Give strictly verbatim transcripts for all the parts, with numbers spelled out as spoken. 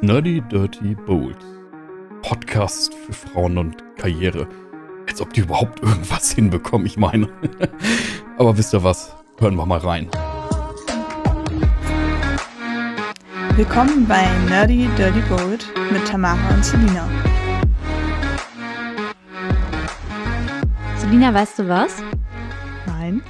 Nerdy Dirty Bold. Podcast für Frauen und Karriere. Als ob die überhaupt irgendwas hinbekommen, ich meine. Aber wisst ihr was? Hören wir mal rein. Willkommen bei Nerdy Dirty Bold mit Tamara und Selina. Selina, weißt du was? Nein.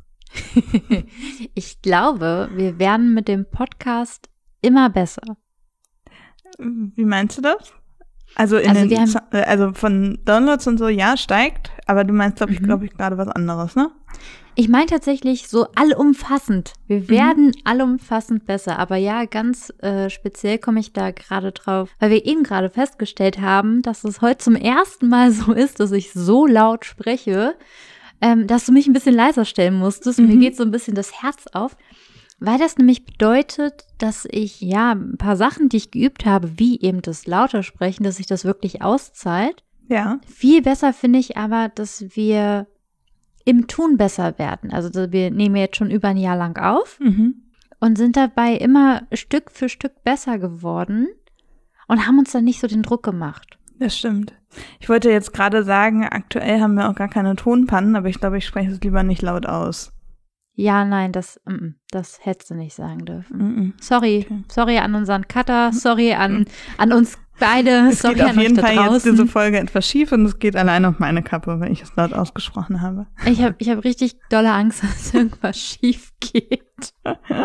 Ich glaube, wir werden mit dem Podcast immer besser. Wie meinst du das? Also, in Also den, wir haben- Z- also von Downloads und so, ja, steigt, aber du meinst, glaube ich, Mhm. glaube ich, gerade was anderes, ne? Ich meine tatsächlich so allumfassend. Wir werden allumfassend besser. Aber ja, ganz äh, speziell komme ich da gerade drauf, weil wir eben gerade festgestellt haben, dass es heute zum ersten Mal so ist, dass ich so laut spreche, ähm, dass du mich ein bisschen leiser stellen musstest. Mhm. Mir geht so ein bisschen das Herz auf, weil das nämlich bedeutet, dass ich ja ein paar Sachen, die ich geübt habe, wie eben das lauter sprechen, dass sich das wirklich auszahlt. Ja. Viel besser finde ich aber, dass wir im Tun besser werden. Also wir nehmen jetzt schon über ein Jahr lang auf Mhm. und sind dabei immer Stück für Stück besser geworden und haben uns dann nicht so den Druck gemacht. Das stimmt. Ich wollte jetzt gerade sagen, aktuell haben wir auch gar keine Tonpannen, aber ich glaube, ich spreche es lieber nicht laut aus. Ja, nein, das, mm, das hättest du nicht sagen dürfen. Mhm. Sorry, Okay. sorry an unseren Cutter, sorry an, an uns beide, Es sorry geht auf an euch jeden da Fall jetzt draußen. diese Folge etwas schief und es geht allein auf meine Kappe, wenn ich es laut ausgesprochen habe. Ich habe ich hab richtig dolle Angst, dass irgendwas schief geht.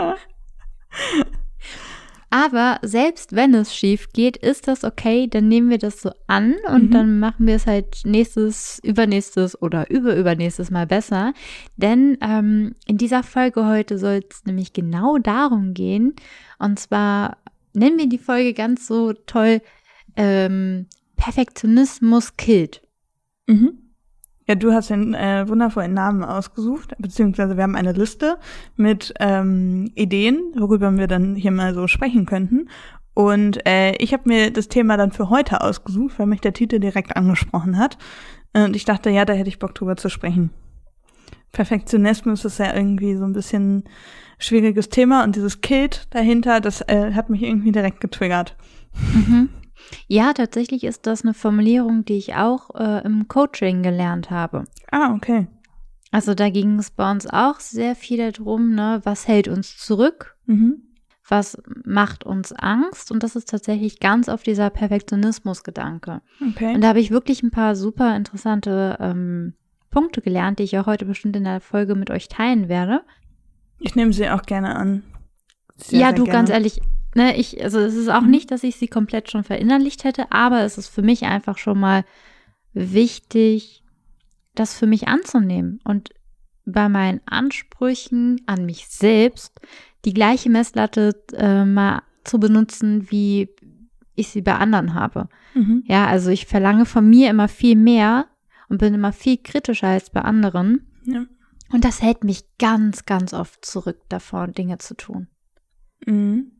Aber selbst wenn es schief geht, ist das okay, dann nehmen wir das so an und Mhm. dann machen wir es halt nächstes, übernächstes oder überübernächstes Mal besser. Denn ähm, in dieser Folge heute soll es nämlich genau darum gehen. Und zwar nennen wir die Folge ganz so toll ähm, Perfektionismus killt. Mhm. Ja, du hast den äh, wundervollen Namen ausgesucht, beziehungsweise wir haben eine Liste mit ähm, Ideen, worüber wir dann hier mal so sprechen könnten. Und äh, ich habe mir das Thema dann für heute ausgesucht, weil mich der Titel direkt angesprochen hat. Und ich dachte, ja, da hätte ich Bock drüber zu sprechen. Perfektionismus ist ja irgendwie so ein bisschen schwieriges Thema und dieses Kilt dahinter, das äh, hat mich irgendwie direkt getriggert. Mhm. Ja, tatsächlich ist das eine Formulierung, die ich auch äh, im Coaching gelernt habe. Ah, okay. Also da ging es bei uns auch sehr viel darum, ne, was hält uns zurück, Mhm. was macht uns Angst, und das ist tatsächlich ganz auf dieser Perfektionismus-Gedanke. Okay. Und da habe ich wirklich ein paar super interessante ähm, Punkte gelernt, die ich auch heute bestimmt in der Folge mit euch teilen werde. Ich nehme sie auch gerne an. Sehr, ja, sehr du, gerne. ganz ehrlich, ne, ich, also es ist auch Mhm. nicht, dass ich sie komplett schon verinnerlicht hätte, aber es ist für mich einfach schon mal wichtig, das für mich anzunehmen und bei meinen Ansprüchen an mich selbst die gleiche Messlatte äh, mal zu benutzen, wie ich sie bei anderen habe. Mhm. Ja, also ich verlange von mir immer viel mehr und bin immer viel kritischer als bei anderen. Ja. Und das hält mich ganz, ganz oft zurück davor, Dinge zu tun. Mhm.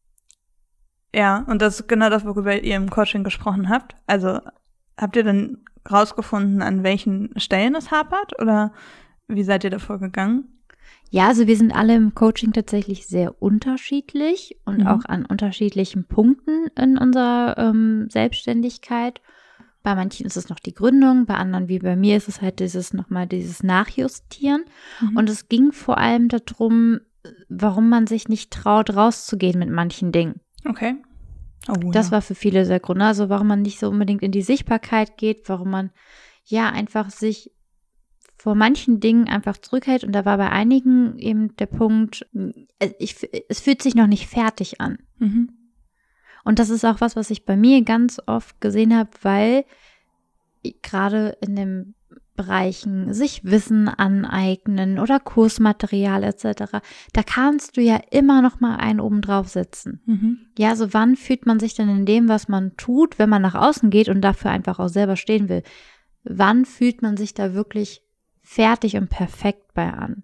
Ja, und das ist genau das, worüber ihr im Coaching gesprochen habt. Also habt ihr dann rausgefunden, an welchen Stellen es hapert, oder wie seid ihr davor gegangen? Ja, also wir sind alle im Coaching tatsächlich sehr unterschiedlich und Mhm. auch an unterschiedlichen Punkten in unserer ähm, Selbstständigkeit. Bei manchen ist es noch die Gründung, bei anderen wie bei mir ist es halt dieses nochmal dieses Nachjustieren. Mhm. Und es ging vor allem darum, warum man sich nicht traut, rauszugehen mit manchen Dingen. Okay. Oh, Das ja. war für viele der Grund. Also warum man nicht so unbedingt in die Sichtbarkeit geht, warum man ja einfach sich vor manchen Dingen einfach zurückhält. Und da war bei einigen eben der Punkt, es, ich, es fühlt sich noch nicht fertig an. Mhm. Und das ist auch was, was ich bei mir ganz oft gesehen habe, weil gerade in den Bereichen sich Wissen aneignen oder Kursmaterial et cetera, da kannst du ja immer noch mal einen oben drauf setzen. Mhm. Ja, so wann fühlt man sich denn in dem, was man tut, wenn man nach außen geht und dafür einfach auch selber stehen will? Wann fühlt man sich da wirklich fertig und perfekt bei an?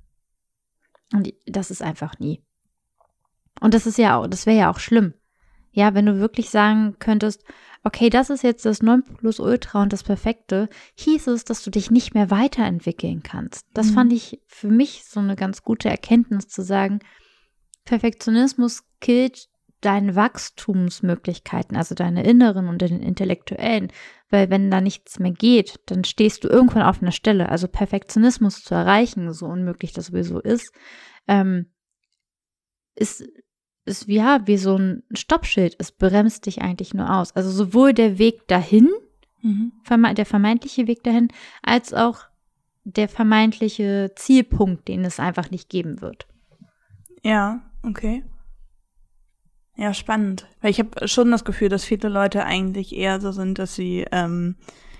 Und das ist einfach nie. Und das ist ja auch, das wäre ja auch schlimm. Ja, wenn du wirklich sagen könntest, okay, das ist jetzt das Nonplusultra und das Perfekte, hieß es, dass du dich nicht mehr weiterentwickeln kannst. Das Mhm. fand ich für mich so eine ganz gute Erkenntnis zu sagen, Perfektionismus killt deine Wachstumsmöglichkeiten, also deine inneren und deine intellektuellen, weil wenn da nichts mehr geht, dann stehst du irgendwann auf einer Stelle. Also Perfektionismus zu erreichen, so unmöglich das sowieso ist, ähm, ist, ist ja wie so ein Stoppschild. Es bremst dich eigentlich nur aus. Also sowohl der Weg dahin, mhm. verme- der vermeintliche Weg dahin, als auch der vermeintliche Zielpunkt, den es einfach nicht geben wird. Ja, okay. Ja, spannend. Weil ich habe schon das Gefühl, dass viele Leute eigentlich eher so sind, dass sie ähm,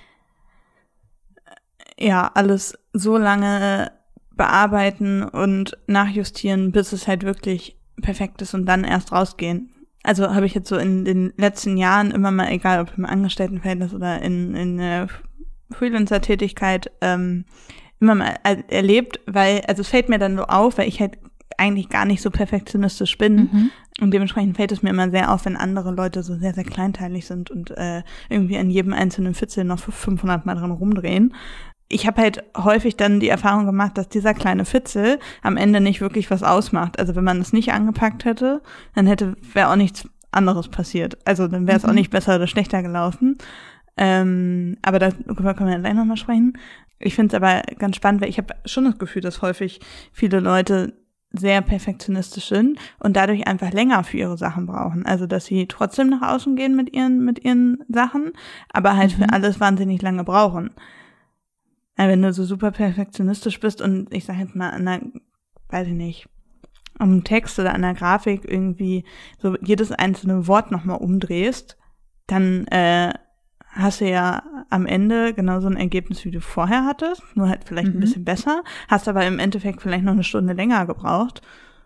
ja alles so lange bearbeiten und nachjustieren, bis es halt wirklich perfekt ist und dann erst rausgehen. Also habe ich jetzt so in den letzten Jahren immer mal, egal ob im Angestelltenverhältnis oder in, in der Freelancer-Tätigkeit, ähm, immer mal erlebt, weil, also es fällt mir dann so auf, weil ich halt eigentlich gar nicht so perfektionistisch bin. Mhm. Und dementsprechend fällt es mir immer sehr auf, wenn andere Leute so sehr, sehr kleinteilig sind und äh, irgendwie an jedem einzelnen Fitzel noch fünfhundert Mal dran rumdrehen. Ich habe halt häufig dann die Erfahrung gemacht, dass dieser kleine Fitzel am Ende nicht wirklich was ausmacht. Also wenn man es nicht angepackt hätte, dann hätte wäre auch nichts anderes passiert. Also dann wäre es mhm. auch nicht besser oder schlechter gelaufen. Ähm, aber darüber können wir gleich nochmal sprechen. Ich finde es aber ganz spannend, weil ich habe schon das Gefühl, dass häufig viele Leute sehr perfektionistisch sind und dadurch einfach länger für ihre Sachen brauchen. Also, dass sie trotzdem nach außen gehen mit ihren mit ihren Sachen, aber halt mhm. für alles wahnsinnig lange brauchen. Ja, wenn du so super perfektionistisch bist und ich sag jetzt mal an der, weiß ich nicht, am Text oder an der Grafik irgendwie so jedes einzelne Wort nochmal umdrehst, dann äh, hast du ja am Ende genauso ein Ergebnis, wie du vorher hattest, nur halt vielleicht mhm. ein bisschen besser, hast aber im Endeffekt vielleicht noch eine Stunde länger gebraucht.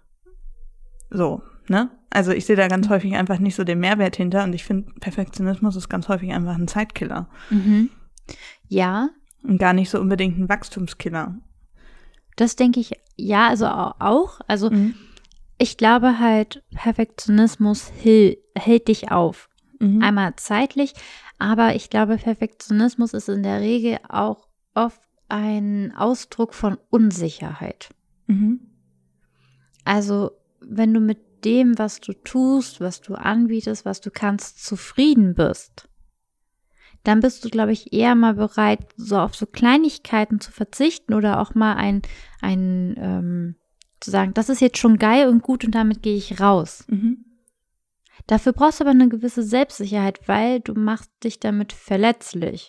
So, ne? Also ich sehe da ganz häufig einfach nicht so den Mehrwert hinter und ich finde, Perfektionismus ist ganz häufig einfach ein Zeitkiller. Mhm. Ja. Und gar nicht so unbedingt ein Wachstumskiller. Das denke ich, ja, also auch. Also mhm. ich glaube halt, Perfektionismus hält, hält dich auf. Mhm. Einmal zeitlich, aber ich glaube, Perfektionismus ist in der Regel auch oft ein Ausdruck von Unsicherheit. Mhm. Also, wenn du mit dem, was du tust, was du anbietest, was du kannst, zufrieden bist, dann bist du, glaube ich, eher mal bereit, so auf so Kleinigkeiten zu verzichten oder auch mal ein, ein ähm, zu sagen, das ist jetzt schon geil und gut und damit gehe ich raus. Mhm. Dafür brauchst du aber eine gewisse Selbstsicherheit, weil du machst dich damit verletzlich.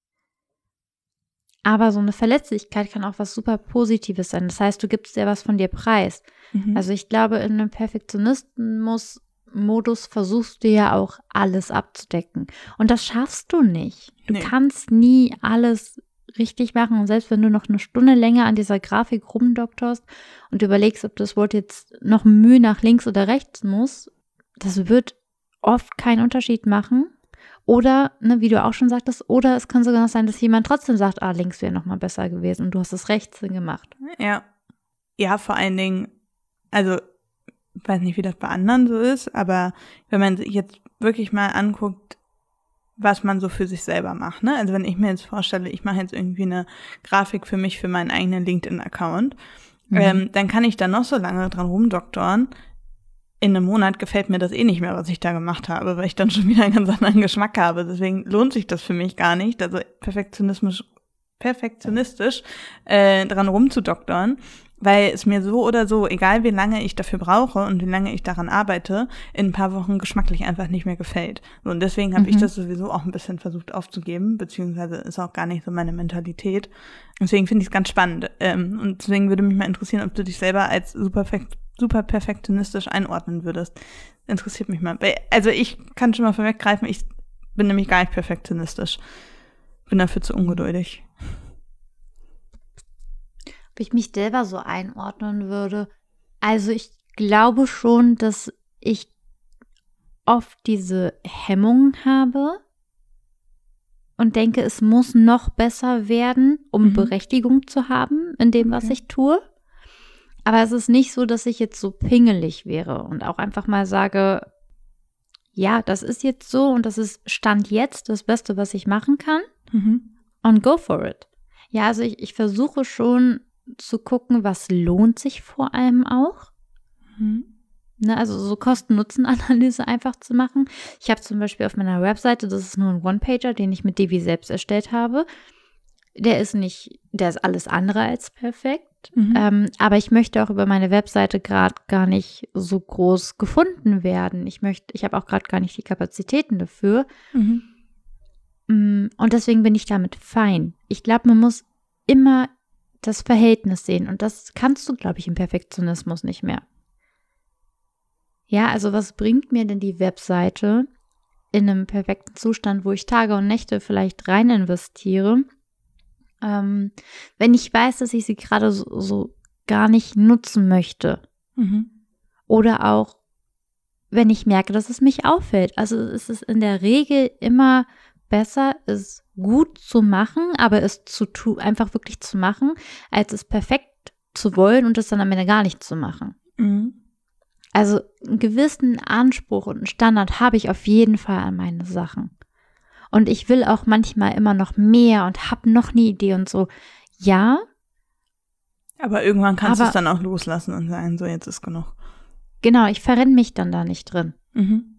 Aber so eine Verletzlichkeit kann auch was super Positives sein. Das heißt, du gibst dir was von dir preis. Mhm. Also ich glaube, in einem Perfektionismus-Modus versuchst du ja auch alles abzudecken. Und das schaffst du nicht. Du nee. kannst nie alles richtig machen. Und selbst wenn du noch eine Stunde länger an dieser Grafik rumdoktorst und überlegst, ob das Wort jetzt noch Mühe nach links oder rechts muss, das wird oft keinen Unterschied machen. Oder, ne, wie du auch schon sagtest, oder es kann sogar noch sein, dass jemand trotzdem sagt, ah, links wäre nochmal besser gewesen und du hast es rechts gemacht. Ja. Ja, vor allen Dingen, also, ich weiß nicht, wie das bei anderen so ist, aber wenn man sich jetzt wirklich mal anguckt, was man so für sich selber macht, ne? Also wenn ich mir jetzt vorstelle, ich mache jetzt irgendwie eine Grafik für mich, für meinen eigenen LinkedIn-Account, mhm. ähm, dann kann ich da noch so lange dran rumdoktoren. In einem Monat gefällt mir das eh nicht mehr, was ich da gemacht habe, weil ich dann schon wieder einen ganz anderen Geschmack habe. Deswegen lohnt sich das für mich gar nicht, also perfektionistisch, perfektionistisch äh, dran rumzudoktoren, weil es mir so oder so, egal wie lange ich dafür brauche und wie lange ich daran arbeite, in ein paar Wochen geschmacklich einfach nicht mehr gefällt. So, und deswegen habe mhm. ich das sowieso auch ein bisschen versucht aufzugeben, beziehungsweise ist auch gar nicht so meine Mentalität. Deswegen finde ich es ganz spannend. Ähm, und deswegen würde mich mal interessieren, ob du dich selber als super perfekt super perfektionistisch einordnen würdest. Interessiert mich mal. Also ich kann schon mal vorweggreifen, ich bin nämlich gar nicht perfektionistisch. Bin dafür zu ungeduldig. Ob ich mich selber so einordnen würde? Also ich glaube schon, dass ich oft diese Hemmungen habe und denke, es muss noch besser werden, um mhm. Berechtigung zu haben in dem, was okay. ich tue. Aber es ist nicht so, dass ich jetzt so pingelig wäre und auch einfach mal sage, ja, das ist jetzt so und das ist Stand jetzt das Beste, was ich machen kann. Mhm. Und go for it. Ja, also ich, ich versuche schon zu gucken, was lohnt sich vor allem auch. Mhm. Ne, also so Kosten-Nutzen-Analyse einfach zu machen. Ich habe zum Beispiel auf meiner Webseite, das ist nur ein One-Pager, den ich mit Divi selbst erstellt habe. Der ist nicht, der ist alles andere als perfekt. Mhm. Ähm, aber ich möchte auch über meine Webseite gerade gar nicht so groß gefunden werden. Ich möchte, ich habe auch gerade gar nicht die Kapazitäten dafür. Mhm. Und deswegen bin ich damit fein. Ich glaube, man muss immer das Verhältnis sehen. Und das kannst du, glaube ich, im Perfektionismus nicht mehr. Ja, also was bringt mir denn die Webseite in einem perfekten Zustand, wo ich Tage und Nächte vielleicht rein investiere, ähm, wenn ich weiß, dass ich sie gerade so, so gar nicht nutzen möchte. Mhm. Oder auch, wenn ich merke, dass es mich auffällt. Also es ist in der Regel immer besser, es gut zu machen, aber es zu tun, einfach wirklich zu machen, als es perfekt zu wollen und es dann am Ende gar nicht zu machen. Mhm. Also einen gewissen Anspruch und einen Standard habe ich auf jeden Fall an meine Sachen. Und ich will auch manchmal immer noch mehr und habe noch eine Idee und so. Ja. Aber irgendwann kannst du es dann auch loslassen und sagen, so jetzt ist genug. Genau, ich verrenne mich dann da nicht drin. Mhm.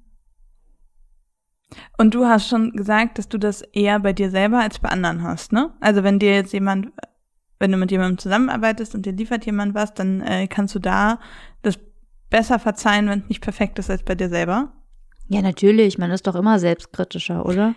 Und du hast schon gesagt, dass du das eher bei dir selber als bei anderen hast, ne? Also wenn dir jetzt jemand, wenn du mit jemandem zusammenarbeitest und dir liefert jemand was, dann äh, kannst du da das besser verzeihen, wenn es nicht perfekt ist, als bei dir selber? Ja, natürlich. Man ist doch immer selbstkritischer, oder?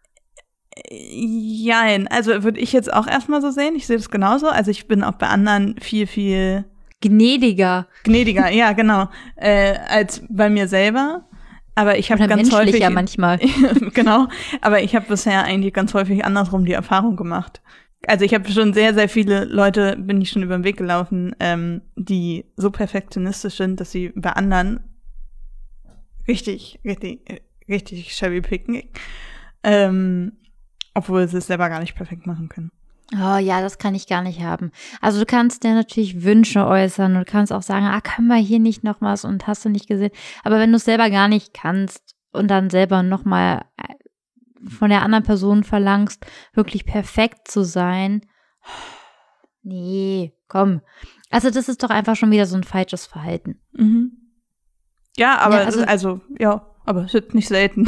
Jein. Also würde ich jetzt auch erstmal so sehen. Ich sehe das genauso. Also ich bin auch bei anderen viel, viel gnädiger. Gnädiger, ja, genau. Äh, als bei mir selber. Aber ich habe ganz häufig ja manchmal. Genau. Aber ich habe bisher eigentlich ganz häufig andersrum die Erfahrung gemacht. Also ich habe schon sehr, sehr viele Leute, bin ich schon über den Weg gelaufen, ähm, die so perfektionistisch sind, dass sie bei anderen richtig, richtig, richtig shabby picken, ähm, obwohl sie es selber gar nicht perfekt machen können. Oh ja, das kann ich gar nicht haben. Also du kannst dir natürlich Wünsche äußern und du kannst auch sagen, ah, können wir hier nicht noch was und hast du nicht gesehen. Aber wenn du es selber gar nicht kannst und dann selber nochmal von der anderen Person verlangst, wirklich perfekt zu sein, nee, komm. Also das ist doch einfach schon wieder so ein falsches Verhalten. Mhm. Ja, aber ja, also, also ja, aber es ist nicht selten.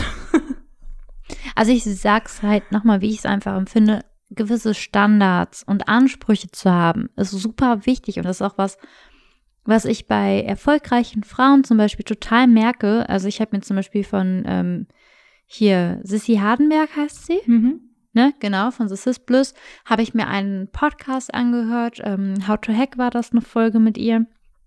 Also ich sag's halt nochmal, wie ich es einfach empfinde, gewisse Standards und Ansprüche zu haben, ist super wichtig und das ist auch was, was ich bei erfolgreichen Frauen zum Beispiel total merke. Also ich habe mir zum Beispiel von ähm, hier Sissi Hardenberg heißt sie, mhm. ne, genau, von The Sis Plus, habe ich mir einen Podcast angehört, ähm, How to Hack war das eine Folge mit ihr,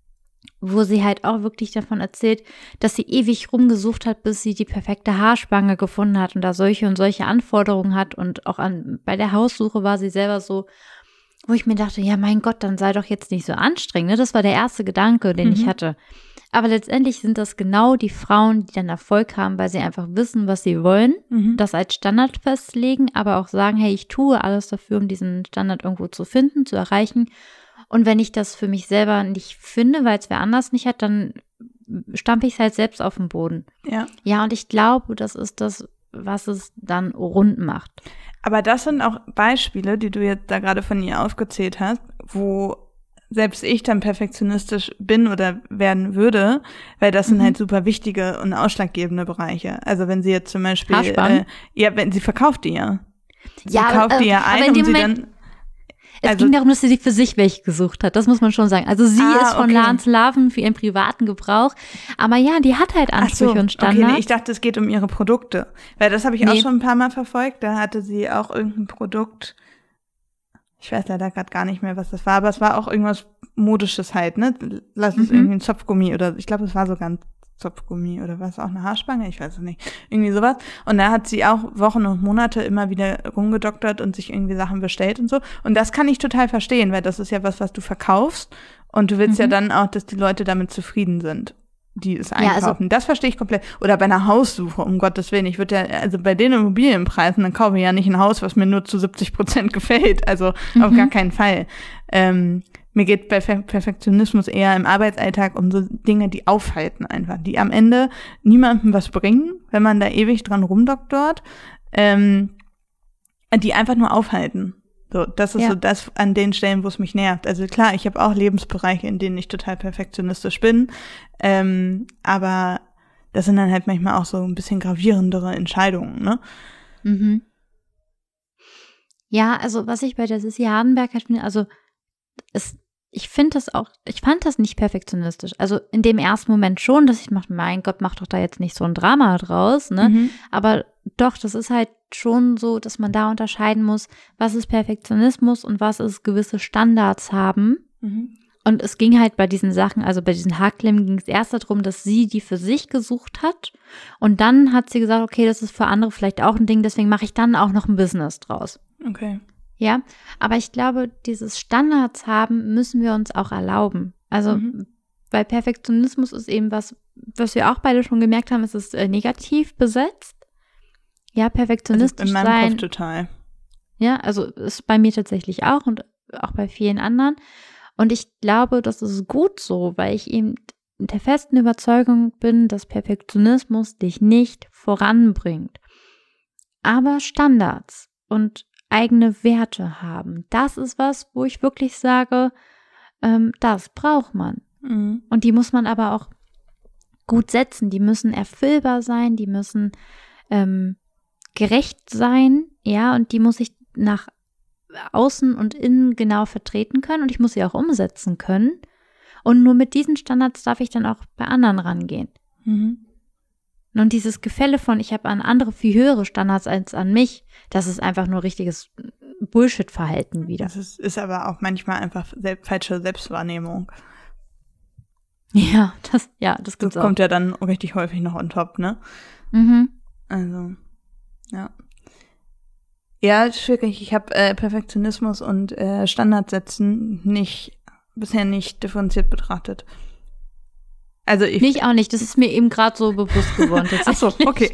wo sie halt auch wirklich davon erzählt, dass sie ewig rumgesucht hat, bis sie die perfekte Haarspange gefunden hat und da solche und solche Anforderungen hat und auch an bei der Haussuche war sie selber so, wo ich mir dachte, ja mein Gott, dann sei doch jetzt nicht so anstrengend, ne? Das war der erste Gedanke, den mhm. ich hatte. Aber letztendlich sind das genau die Frauen, die dann Erfolg haben, weil sie einfach wissen, was sie wollen, mhm. das als Standard festlegen, aber auch sagen, hey, ich tue alles dafür, um diesen Standard irgendwo zu finden, zu erreichen. Und wenn ich das für mich selber nicht finde, weil es wer anders nicht hat, dann stampfe ich es halt selbst auf den Boden. Ja. Ja, und ich glaube, das ist das, was es dann rund macht. Aber das sind auch Beispiele, die du jetzt da gerade von ihr aufgezählt hast, wo selbst ich dann perfektionistisch bin oder werden würde, weil das mhm. sind halt super wichtige und ausschlaggebende Bereiche. Also wenn sie jetzt zum Beispiel, äh, ja, wenn sie verkauft die ja. Sie ja, kauft aber, die ja äh, ein, um sie dann Es also, ging darum, dass sie sich für sich welche gesucht hat, das muss man schon sagen. Also sie ah, ist von okay. Laden zu Laden für ihren privaten Gebrauch, aber ja, die hat halt Ansprüche so, und Standards. Okay, nee, ich dachte, es geht um ihre Produkte, weil das habe ich nee. auch schon ein paar Mal verfolgt, da hatte sie auch irgendein Produkt, ich weiß leider gerade gar nicht mehr, was das war, aber es war auch irgendwas Modisches halt, ne? Lass es mhm. irgendwie ein Zopfgummi oder ich glaube, es war sogar ein Zopfgummi oder was, auch eine Haarspange, ich weiß es nicht, irgendwie sowas. Und da hat sie auch Wochen und Monate immer wieder rumgedoktert und sich irgendwie Sachen bestellt und so. Und das kann ich total verstehen, weil das ist ja was, was du verkaufst und du willst mhm. ja dann auch, dass die Leute damit zufrieden sind, die es einkaufen. Ja, also, das verstehe ich komplett. Oder bei einer Haussuche, um Gottes Willen. Ich würde ja, also bei den Immobilienpreisen, dann kaufe ich ja nicht ein Haus, was mir nur zu siebzig Prozent gefällt. Also mhm. auf gar keinen Fall. Ähm, Mir geht bei Perfektionismus eher im Arbeitsalltag um so Dinge, die aufhalten einfach, die am Ende niemandem was bringen, wenn man da ewig dran rumdoktort, ähm, die einfach nur aufhalten. So, das ist Ja. so das an den Stellen, wo es mich nervt. Also klar, ich habe auch Lebensbereiche, in denen ich total perfektionistisch bin, ähm, aber das sind dann halt manchmal auch so ein bisschen gravierendere Entscheidungen, ne? Mhm. Ja, also was ich bei der Sissi Hardenberg halt finde, also es, ich finde das auch, ich fand das nicht perfektionistisch. Also in dem ersten Moment schon, dass ich mache, mein Gott, mach doch da jetzt nicht so ein Drama draus, ne? Mhm. Aber doch, das ist halt schon so, dass man da unterscheiden muss, was ist Perfektionismus und was ist gewisse Standards haben. Mhm. Und es ging halt bei diesen Sachen, also bei diesen Haarklemmen ging es erst darum, dass sie die für sich gesucht hat. Und dann hat sie gesagt, okay, das ist für andere vielleicht auch ein Ding, deswegen mache ich dann auch noch ein Business draus. Okay. Ja, aber ich glaube, dieses Standards haben müssen wir uns auch erlauben. Also, Mhm. weil Perfektionismus ist eben was, was wir auch beide schon gemerkt haben, es ist äh, negativ besetzt. Ja, Also perfektionistisch in meinem sein. Kopf total. Ja, also ist bei mir tatsächlich auch und auch bei vielen anderen. Und ich glaube, das ist gut so, weil ich eben der festen Überzeugung bin, dass Perfektionismus dich nicht voranbringt. Aber Standards und eigene Werte haben, das ist was, wo ich wirklich sage, ähm, das braucht man. Mhm. Und die muss man aber auch gut setzen. Die müssen erfüllbar sein, die müssen ähm, gerecht sein, ja, und die muss ich nach außen und innen genau vertreten können und ich muss sie auch umsetzen können. Und nur mit diesen Standards darf ich dann auch bei anderen rangehen. Mhm. Und dieses Gefälle von, ich habe an andere viel höhere Standards als an mich, das ist einfach nur richtiges Bullshit-Verhalten wieder. Das ist, ist aber auch manchmal einfach sel- falsche Selbstwahrnehmung. Ja, das, ja, das Das gibt's auch. kommt ja dann richtig häufig noch on top, ne? Mhm. Also, ja. Ja, schwierig. Ich habe äh, Perfektionismus und äh, Standardsetzen nicht, bisher nicht differenziert betrachtet. Also ich. Nicht auch nicht, das ist mir eben gerade so bewusst geworden. Ach so, okay.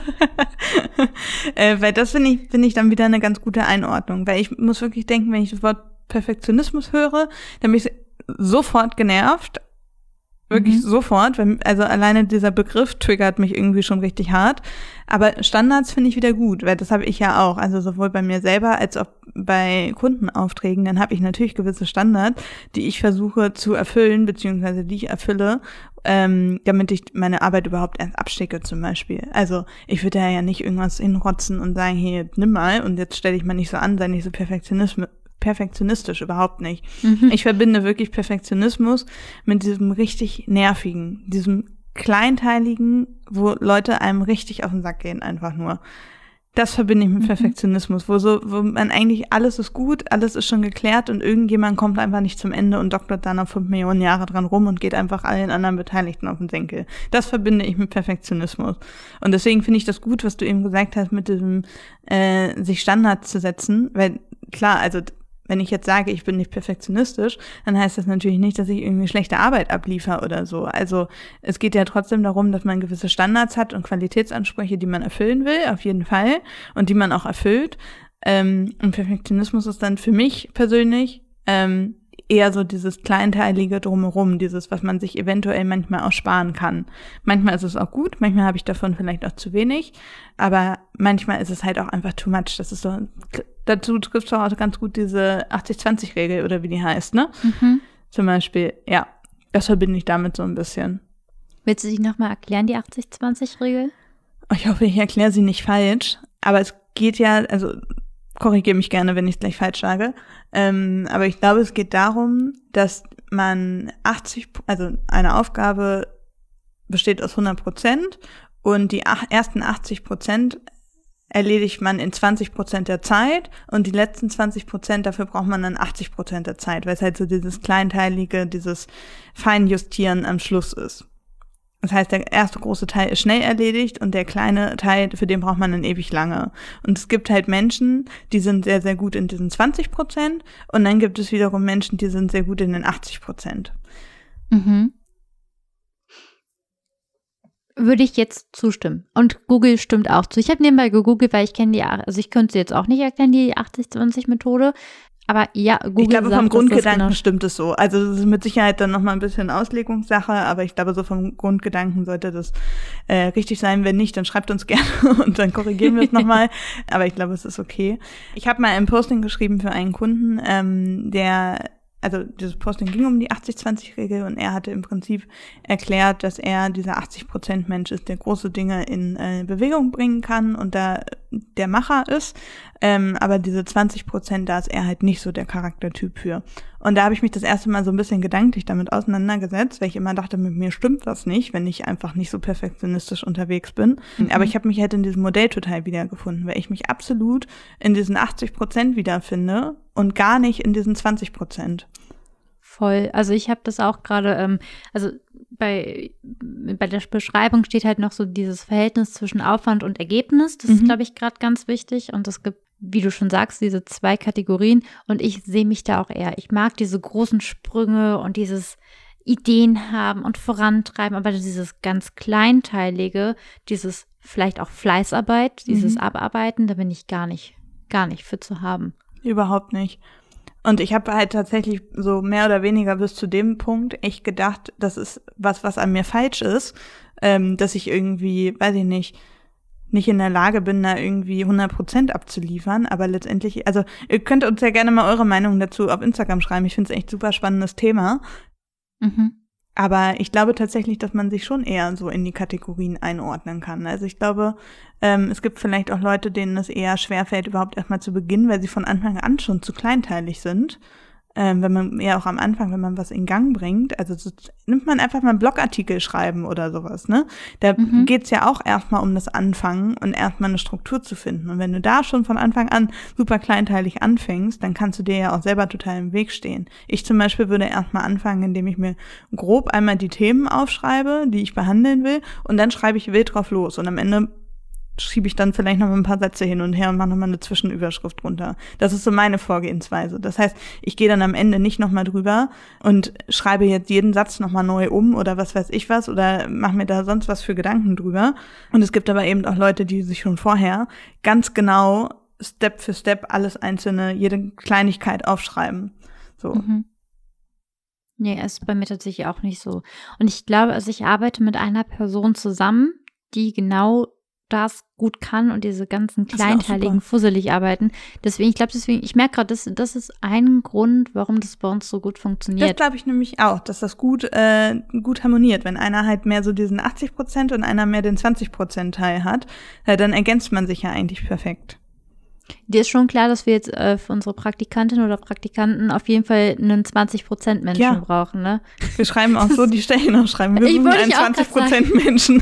äh, weil das finde ich, finde ich dann wieder eine ganz gute Einordnung. Weil ich muss wirklich denken, wenn ich das Wort Perfektionismus höre, dann bin ich sofort genervt. Wirklich Mhm. sofort, wenn, also alleine dieser Begriff triggert mich irgendwie schon richtig hart. Aber Standards finde ich wieder gut, weil das habe ich ja auch. Also sowohl bei mir selber als auch bei Kundenaufträgen. Dann habe ich natürlich gewisse Standards, die ich versuche zu erfüllen, beziehungsweise die ich erfülle, ähm, damit ich meine Arbeit überhaupt erst abschicke zum Beispiel. Also ich würde da ja nicht irgendwas hinrotzen und sagen, hier, nimm mal und jetzt stelle ich mal nicht so an, sei nicht so Perfektionismus. perfektionistisch, überhaupt nicht. Mhm. Ich verbinde wirklich Perfektionismus mit diesem richtig nervigen, diesem kleinteiligen, wo Leute einem richtig auf den Sack gehen, einfach nur. Das verbinde ich mit Mhm. Perfektionismus, wo so, wo man eigentlich, alles ist gut, alles ist schon geklärt und irgendjemand kommt einfach nicht zum Ende und doktert dann auf fünf Millionen Jahre dran rum und geht einfach allen anderen Beteiligten auf den Senkel. Das verbinde ich mit Perfektionismus. Und deswegen finde ich das gut, was du eben gesagt hast, mit diesem, äh, sich Standards zu setzen, weil, klar, also, wenn ich jetzt sage, ich bin nicht perfektionistisch, dann heißt das natürlich nicht, dass ich irgendwie schlechte Arbeit abliefere oder so. Also es geht ja trotzdem darum, dass man gewisse Standards hat und Qualitätsansprüche, die man erfüllen will, auf jeden Fall, und die man auch erfüllt. Ähm, und Perfektionismus ist dann für mich persönlich ähm, eher so dieses kleinteilige Drumherum, dieses, was man sich eventuell manchmal auch sparen kann. Manchmal ist es auch gut, manchmal habe ich davon vielleicht auch zu wenig, aber manchmal ist es halt auch einfach too much. Das ist so, dazu trifft auch ganz gut diese achtzig zwanzig Regel oder wie die heißt, ne? Mhm. Zum Beispiel, ja, das verbinde ich damit so ein bisschen. Willst du dich nochmal erklären, die achtzig zwanzig Regel? Ich hoffe, ich erkläre sie nicht falsch, aber es geht ja, also korrigiere mich gerne, wenn ich es gleich falsch sage, ähm, aber ich glaube, es geht darum, dass man achtzig, also eine Aufgabe besteht aus hundert Prozent und die ach, ersten achtzig Prozent erledigt man in zwanzig Prozent der Zeit und die letzten zwanzig Prozent, dafür braucht man dann achtzig Prozent der Zeit, weil es halt so dieses kleinteilige, dieses Feinjustieren am Schluss ist. Das heißt, der erste große Teil ist schnell erledigt und der kleine Teil, für den braucht man dann ewig lange. Und es gibt halt Menschen, die sind sehr, sehr gut in diesen zwanzig Prozent und dann gibt es wiederum Menschen, die sind sehr gut in den achtzig Prozent. Mhm. Würde ich jetzt zustimmen. Und Google stimmt auch zu. Ich habe nebenbei gegoogelt, weil ich kenne die, also ich könnte sie jetzt auch nicht erklären, die achtzig zwanzig Methode. Aber ja, Google Ich glaube, sagt, vom dass das Grundgedanken genau stimmt es so. Also es ist mit Sicherheit dann nochmal ein bisschen Auslegungssache, aber ich glaube, so vom Grundgedanken sollte das äh, richtig sein. Wenn nicht, dann schreibt uns gerne und dann korrigieren wir es nochmal. Aber ich glaube, es ist okay. Ich habe mal ein Posting geschrieben für einen Kunden, ähm, der also dieses Posting ging um die achtzig zwanzig Regel und er hatte im Prinzip erklärt, dass er dieser achtzig Prozent Mensch ist, der große Dinge in äh, Bewegung bringen kann und da der Macher ist, ähm, aber diese zwanzig Prozent, da ist er halt nicht so der Charaktertyp für. Und da habe ich mich das erste Mal so ein bisschen gedanklich damit auseinandergesetzt, weil ich immer dachte, mit mir stimmt was nicht, wenn ich einfach nicht so perfektionistisch unterwegs bin. Mhm. Aber ich habe mich halt in diesem Modell total wiedergefunden, weil ich mich absolut in diesen achtzig Prozent wiederfinde und gar nicht in diesen zwanzig Prozent. Voll. Also ich habe das auch gerade, ähm, also bei, bei der Beschreibung steht halt noch so dieses Verhältnis zwischen Aufwand und Ergebnis. Das mhm. ist, glaube ich, gerade ganz wichtig. Und es gibt, wie du schon sagst, diese zwei Kategorien. Und ich sehe mich da auch eher. Ich mag diese großen Sprünge und dieses Ideen haben und vorantreiben. Aber dieses ganz Kleinteilige, dieses vielleicht auch Fleißarbeit, dieses mhm. Abarbeiten, da bin ich gar nicht, gar nicht für zu haben. Überhaupt nicht. Und ich habe halt tatsächlich so mehr oder weniger bis zu dem Punkt echt gedacht, das ist was, was an mir falsch ist, ähm, dass ich irgendwie, weiß ich nicht, nicht in der Lage bin, da irgendwie hundert Prozent abzuliefern, aber letztendlich, also ihr könnt uns ja gerne mal eure Meinung dazu auf Instagram schreiben, ich finde es echt super spannendes Thema. Mhm. Aber ich glaube tatsächlich, dass man sich schon eher so in die Kategorien einordnen kann. Also ich glaube, ähm, es gibt vielleicht auch Leute, denen es eher schwerfällt, überhaupt erstmal zu beginnen, weil sie von Anfang an schon zu kleinteilig sind. Ähm, wenn man ja auch am Anfang, wenn man was in Gang bringt, also so, nimmt man einfach mal einen Blogartikel schreiben oder sowas, ne? Da mhm. geht's ja auch erstmal um das Anfangen und erstmal eine Struktur zu finden. Und wenn du da schon von Anfang an super kleinteilig anfängst, dann kannst du dir ja auch selber total im Weg stehen. Ich zum Beispiel würde erstmal anfangen, indem ich mir grob einmal die Themen aufschreibe, die ich behandeln will, und dann schreibe ich wild drauf los. Und am Ende schiebe ich dann vielleicht noch mal ein paar Sätze hin und her und mache noch mal eine Zwischenüberschrift runter. Das ist so meine Vorgehensweise. Das heißt, ich gehe dann am Ende nicht noch mal drüber und schreibe jetzt jeden Satz noch mal neu um oder was weiß ich was oder mache mir da sonst was für Gedanken drüber. Und es gibt aber eben auch Leute, die sich schon vorher ganz genau Step für Step alles einzelne, jede Kleinigkeit aufschreiben. So. Mhm. Nee, ist bei mir tatsächlich auch nicht so. Und ich glaube, also ich arbeite mit einer Person zusammen, die genau das gut kann und diese ganzen kleinteiligen fusselig arbeiten. Deswegen, ich glaube, deswegen, ich merke gerade, das, das ist ein Grund, warum das bei uns so gut funktioniert. Das glaube ich nämlich auch, dass das gut, äh, gut harmoniert. Wenn einer halt mehr so diesen achtzig Prozent und einer mehr den zwanzig Prozent Teil hat, äh, dann ergänzt man sich ja eigentlich perfekt. Dir ist schon klar, dass wir jetzt äh, für unsere Praktikantin oder Praktikanten auf jeden Fall einen zwanzig Prozent Menschen ja. brauchen, ne? Wir schreiben auch so die Stellenausschreibung. Wir suchen einen zwanzig Prozent Menschen.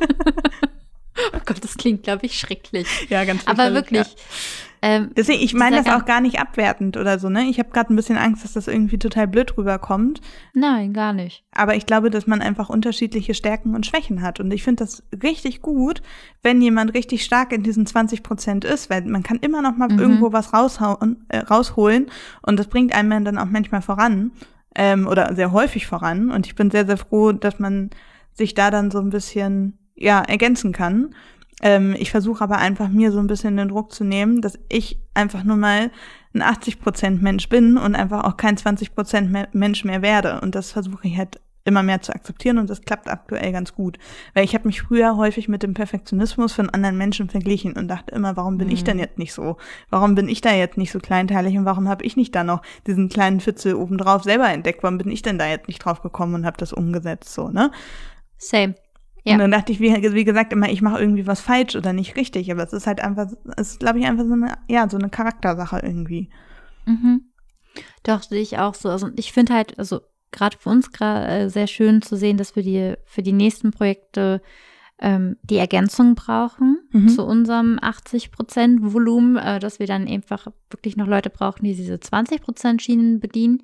Oh Gott, das klingt, glaube ich, schrecklich. Ja, ganz Aber wirklich. Ja. Ähm, Deswegen, ich meine das auch gar nicht abwertend oder so, ne? Ich habe gerade ein bisschen Angst, dass das irgendwie total blöd rüberkommt. Nein, gar nicht. Aber ich glaube, dass man einfach unterschiedliche Stärken und Schwächen hat. Und ich finde das richtig gut, wenn jemand richtig stark in diesen zwanzig Prozent ist, weil man kann immer noch mal mhm. irgendwo was raushauen, äh, rausholen und das bringt einen dann auch manchmal voran ähm, oder sehr häufig voran. Und ich bin sehr, sehr froh, dass man sich da dann so ein bisschen ja, ergänzen kann. Ähm, ich versuche aber einfach, mir so ein bisschen den Druck zu nehmen, dass ich einfach nur mal ein achtzig Prozent Mensch bin und einfach auch kein zwanzig Prozent mehr Mensch mehr werde. Und das versuche ich halt immer mehr zu akzeptieren und das klappt aktuell ganz gut. Weil ich habe mich früher häufig mit dem Perfektionismus von anderen Menschen verglichen und dachte immer, warum bin mhm. ich denn jetzt nicht so? Warum bin ich da jetzt nicht so kleinteilig und warum habe ich nicht da noch diesen kleinen Fitzel obendrauf selber entdeckt? Warum bin ich denn da jetzt nicht drauf gekommen und habe das umgesetzt? So, ne? Same. Ja. Und dann dachte ich, wie, wie gesagt, immer, ich mache irgendwie was falsch oder nicht richtig. Aber es ist halt einfach, es ist, glaube ich, einfach so eine, ja, so eine Charaktersache irgendwie. Mhm. Doch, sehe ich auch so. Also ich finde halt, also gerade für uns gerade äh, sehr schön zu sehen, dass wir die für die nächsten Projekte ähm, die Ergänzung brauchen mhm. zu unserem achtzig Prozent Volumen, äh, dass wir dann einfach wirklich noch Leute brauchen, die diese zwanzig Prozent Schienen bedienen.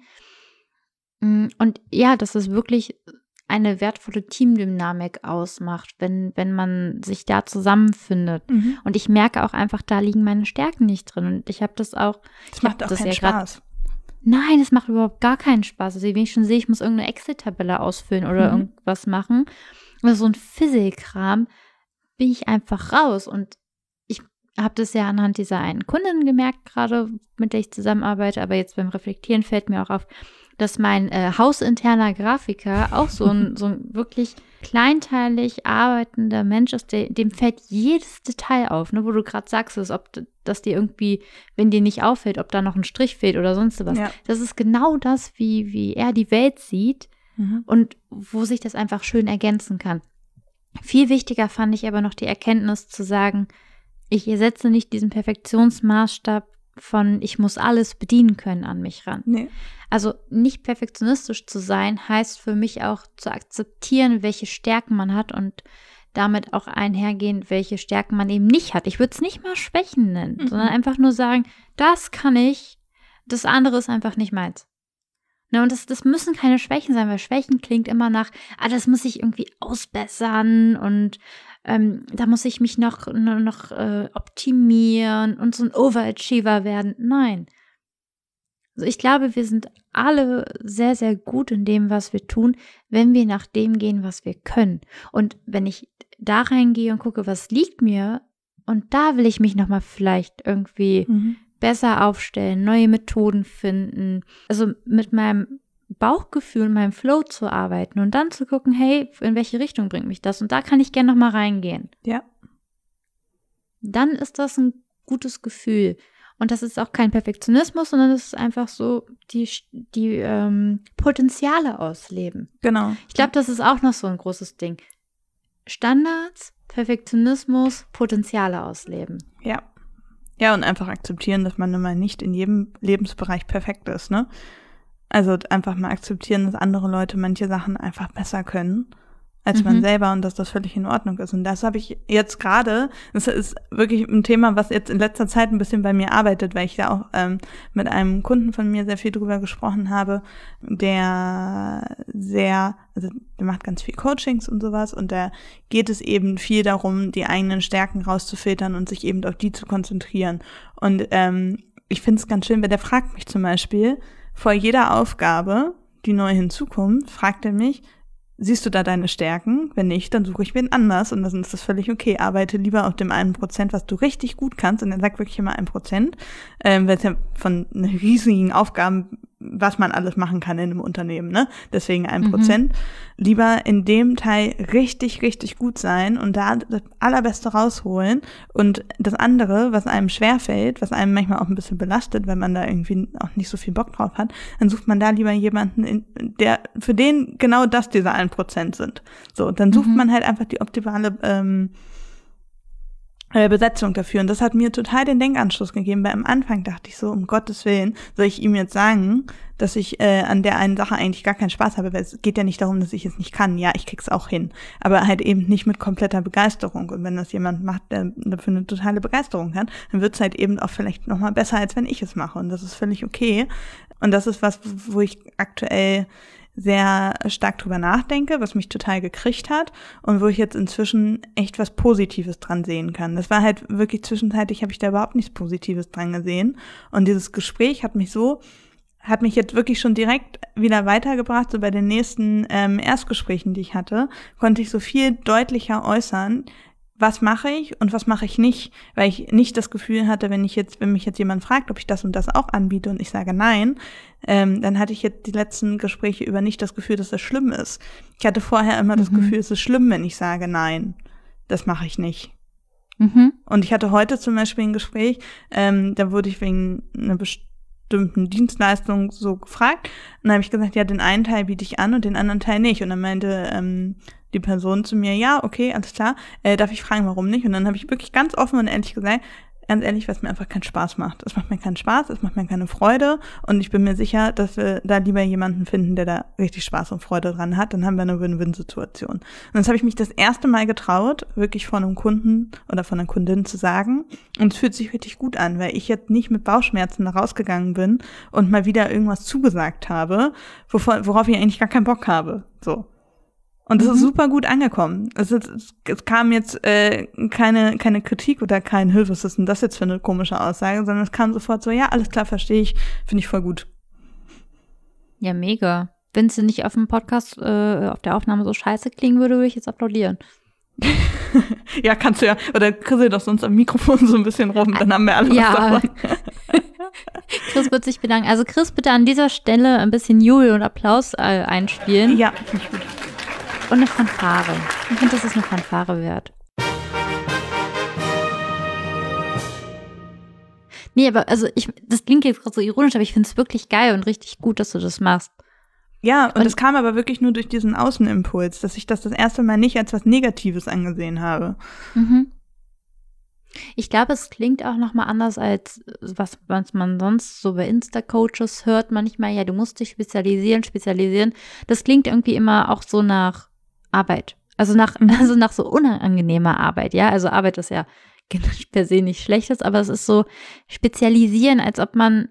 Und ja, das ist wirklich eine wertvolle Teamdynamik ausmacht, wenn, wenn man sich da zusammenfindet. Mhm. Und ich merke auch einfach, da liegen meine Stärken nicht drin. Und ich habe das auch. Das macht auch das keinen ja Spaß. Grad, nein, es macht überhaupt gar keinen Spaß. Also wenn ich schon sehe, ich muss irgendeine Excel-Tabelle ausfüllen oder mhm. irgendwas machen, oder so ein Fisselkram, bin ich einfach raus. Und ich habe das ja anhand dieser einen Kundin gemerkt, gerade mit der ich zusammenarbeite, aber jetzt beim Reflektieren fällt mir auch auf, dass mein äh, hausinterner Grafiker auch so ein, so ein wirklich kleinteilig arbeitender Mensch ist, der, dem fällt jedes Detail auf, ne, wo du gerade sagst, dass, ob, dass dir irgendwie, wenn dir nicht auffällt, ob da noch ein Strich fehlt oder sonst was. Ja. Das ist genau das, wie, wie er die Welt sieht mhm. und wo sich das einfach schön ergänzen kann. Viel wichtiger fand ich aber noch die Erkenntnis zu sagen, ich setze nicht diesen Perfektionsmaßstab von ich muss alles bedienen können an mich ran. Nee. Also nicht perfektionistisch zu sein, heißt für mich auch zu akzeptieren, welche Stärken man hat und damit auch einhergehend, welche Stärken man eben nicht hat. Ich würde es nicht mal Schwächen nennen, mhm. sondern einfach nur sagen, das kann ich, das andere ist einfach nicht meins. Ne, und das, das müssen keine Schwächen sein, weil Schwächen klingt immer nach, ah, das muss ich irgendwie ausbessern und ähm, da muss ich mich noch, noch, noch äh, optimieren und so ein Overachiever werden. Nein. Also ich glaube, wir sind alle sehr, sehr gut in dem, was wir tun, wenn wir nach dem gehen, was wir können. Und wenn ich da reingehe und gucke, was liegt mir, und da will ich mich nochmal vielleicht irgendwie mhm. besser aufstellen, neue Methoden finden, also mit meinem Bauchgefühl, meinem Flow zu arbeiten und dann zu gucken, hey, in welche Richtung bringt mich das? Und da kann ich gerne nochmal reingehen. Ja. Dann ist das ein gutes Gefühl. Und das ist auch kein Perfektionismus, sondern das ist einfach so die, die ähm, Potenziale ausleben. Genau. Ich glaube, das ist auch noch so ein großes Ding. Standards, Perfektionismus, Potenziale ausleben. Ja. Ja, und einfach akzeptieren, dass man nun mal nicht in jedem Lebensbereich perfekt ist, ne? Also einfach mal akzeptieren, dass andere Leute manche Sachen einfach besser können als mhm. man selber und dass das völlig in Ordnung ist. Und das habe ich jetzt gerade, das ist wirklich ein Thema, was jetzt in letzter Zeit ein bisschen bei mir arbeitet, weil ich da auch ähm, mit einem Kunden von mir sehr viel drüber gesprochen habe, der sehr, also der macht ganz viel Coachings und sowas und da geht es eben viel darum, die eigenen Stärken rauszufiltern und sich eben auf die zu konzentrieren. Und ähm, ich finde es ganz schön, weil der fragt mich zum Beispiel, vor jeder Aufgabe, die neu hinzukommt, fragt er mich, siehst du da deine Stärken? Wenn nicht, dann suche ich wen anders und dann ist das völlig okay. Arbeite lieber auf dem einen Prozent, was du richtig gut kannst. Und er sagt wirklich immer ein Prozent, ähm, weil es ja von riesigen Aufgaben, was man alles machen kann in einem Unternehmen, ne? Deswegen ein Prozent. Mhm. Lieber in dem Teil richtig, richtig gut sein und da das Allerbeste rausholen und das andere, was einem schwerfällt, was einem manchmal auch ein bisschen belastet, weil man da irgendwie auch nicht so viel Bock drauf hat, dann sucht man da lieber jemanden, in, der für den genau das diese ein Prozent sind. So, dann sucht mhm. man halt einfach die optimale ähm, Besetzung dafür. Und das hat mir total den Denkanstoß gegeben, weil am Anfang dachte ich so, um Gottes Willen, soll ich ihm jetzt sagen, dass ich äh, an der einen Sache eigentlich gar keinen Spaß habe, weil es geht ja nicht darum, dass ich es nicht kann. Ja, ich krieg's auch hin. Aber halt eben nicht mit kompletter Begeisterung. Und wenn das jemand macht, der dafür eine totale Begeisterung hat, dann wird's halt eben auch vielleicht nochmal besser, als wenn ich es mache. Und das ist völlig okay. Und das ist was, wo ich aktuell sehr stark drüber nachdenke, was mich total gekriegt hat und wo ich jetzt inzwischen echt was Positives dran sehen kann. Das war halt wirklich zwischenzeitlich, habe ich da überhaupt nichts Positives dran gesehen. Und dieses Gespräch hat mich so, hat mich jetzt wirklich schon direkt wieder weitergebracht. So bei den nächsten ähm, Erstgesprächen, die ich hatte, konnte ich so viel deutlicher äußern, was mache ich und was mache ich nicht, weil ich nicht das Gefühl hatte, wenn ich jetzt, wenn mich jetzt jemand fragt, ob ich das und das auch anbiete und ich sage nein, ähm, dann hatte ich jetzt die letzten Gespräche über nicht das Gefühl, dass das schlimm ist. Ich hatte vorher immer mhm. das Gefühl, es ist schlimm, wenn ich sage nein, das mache ich nicht. Mhm. Und ich hatte heute zum Beispiel ein Gespräch, ähm, da wurde ich wegen einer bestimmten Dienstleistung so gefragt und dann habe ich gesagt, ja, den einen Teil biete ich an und den anderen Teil nicht. Und dann meinte ähm, die Person zu mir, ja, okay, alles klar, äh, darf ich fragen, warum nicht? Und dann habe ich wirklich ganz offen und ehrlich gesagt, ganz ehrlich, was mir einfach keinen Spaß macht. Es macht mir keinen Spaß, es macht mir keine Freude und ich bin mir sicher, dass wir da lieber jemanden finden, der da richtig Spaß und Freude dran hat. Dann haben wir eine Win-Win-Situation. Und das habe ich mich das erste Mal getraut, wirklich von einem Kunden oder von einer Kundin zu sagen. Und es fühlt sich richtig gut an, weil ich jetzt nicht mit Bauchschmerzen da rausgegangen bin und mal wieder irgendwas zugesagt habe, wovon, worauf ich eigentlich gar keinen Bock habe. So. Und das mhm. ist super gut angekommen. Es, es, es kam jetzt äh, keine keine Kritik oder kein Hilfe, was ist denn das jetzt für eine komische Aussage, sondern es kam sofort so, ja, alles klar, verstehe ich, finde ich voll gut. Ja, mega. Wenn es nicht auf dem Podcast, äh, auf der Aufnahme so scheiße klingen würde, würde ich jetzt applaudieren. Ja, kannst du ja. Oder kriegst doch sonst am Mikrofon so ein bisschen rum, dann haben wir alle ja. was davon. Chris wird sich bedanken. Also Chris, bitte an dieser Stelle ein bisschen Jubel und Applaus äh, einspielen. Ja, finde ich gut. Und eine Fanfare. Ich finde, das ist eine Fanfare wert. Nee, aber also ich, das klingt jetzt gerade so ironisch, aber ich finde es wirklich geil und richtig gut, dass du das machst. Ja, und es kam aber wirklich nur durch diesen Außenimpuls, dass ich das das erste Mal nicht als was Negatives angesehen habe. Mhm. Ich glaube, es klingt auch nochmal anders als was, was man sonst so bei Insta-Coaches hört manchmal. Ja, du musst dich spezialisieren, spezialisieren. Das klingt irgendwie immer auch so nach Arbeit. Also nach, mhm. also nach so unangenehmer Arbeit, ja. Also Arbeit ist ja per se nicht Schlechtes, aber es ist so spezialisieren, als ob man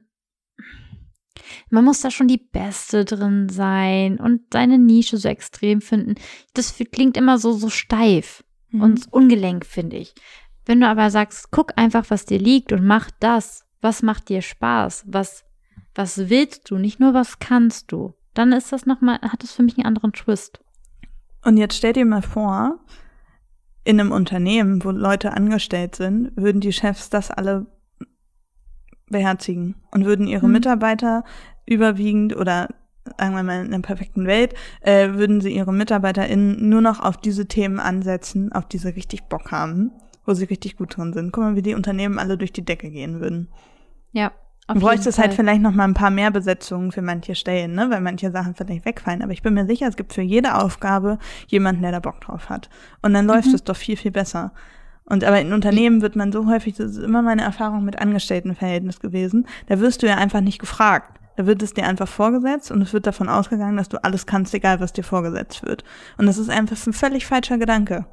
Man muss da schon die Beste drin sein und seine Nische so extrem finden. Das klingt immer so, so steif mhm. und ungelenk, finde ich. Wenn du aber sagst, guck einfach, was dir liegt und mach das. Was macht dir Spaß? Was, was willst du? Nicht nur, was kannst du? Dann ist das nochmal, hat das für mich einen anderen Twist. Und jetzt stell dir mal vor, in einem Unternehmen, wo Leute angestellt sind, würden die Chefs das alle beherzigen und würden ihre mhm. Mitarbeiter überwiegend oder sagen wir mal in einer perfekten Welt, äh, würden sie ihre MitarbeiterInnen nur noch auf diese Themen ansetzen, auf die sie richtig Bock haben, wo sie richtig gut drin sind. Guck mal, wie die Unternehmen alle durch die Decke gehen würden. Ja. Du bräuchtest halt vielleicht noch mal ein paar mehr Besetzungen für manche Stellen, ne, weil manche Sachen vielleicht wegfallen. Aber ich bin mir sicher, es gibt für jede Aufgabe jemanden, der da Bock drauf hat. Und dann läuft mhm. es doch viel, viel besser. Und aber in Unternehmen wird man so häufig, das ist immer meine Erfahrung mit Angestelltenverhältnis gewesen, da wirst du ja einfach nicht gefragt. Da wird es dir einfach vorgesetzt und es wird davon ausgegangen, dass du alles kannst, egal was dir vorgesetzt wird. Und das ist einfach ein völlig falscher Gedanke.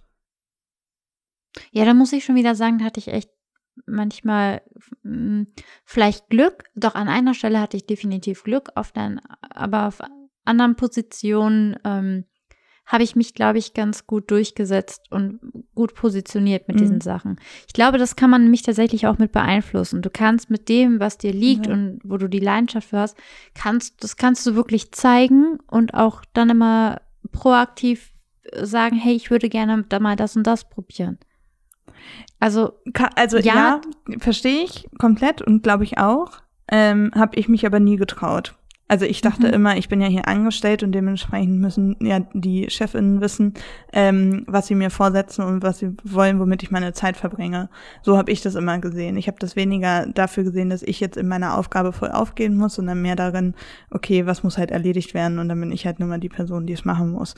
Ja, da muss ich schon wieder sagen, da hatte ich echt manchmal mh, vielleicht Glück. Doch an einer Stelle hatte ich definitiv Glück, auf den, aber auf anderen Positionen ähm, habe ich mich, glaube ich, ganz gut durchgesetzt und gut positioniert mit mhm. diesen Sachen. Ich glaube, das kann man nämlich tatsächlich auch mit beeinflussen. Du kannst mit dem, was dir liegt ja. und wo du die Leidenschaft für hast, kannst, das kannst du wirklich zeigen und auch dann immer proaktiv sagen, hey, ich würde gerne da mal das und das probieren. Also, also ja, ja verstehe ich komplett und glaube ich auch, ähm, habe ich mich aber nie getraut. Also ich dachte mhm. immer, ich bin ja hier angestellt und dementsprechend müssen ja die ChefInnen wissen, ähm, was sie mir vorsetzen und was sie wollen, womit ich meine Zeit verbringe. So habe ich das immer gesehen. Ich habe das weniger dafür gesehen, dass ich jetzt in meiner Aufgabe voll aufgehen muss, sondern mehr darin, okay, was muss halt erledigt werden und dann bin ich halt nur mal die Person, die es machen muss.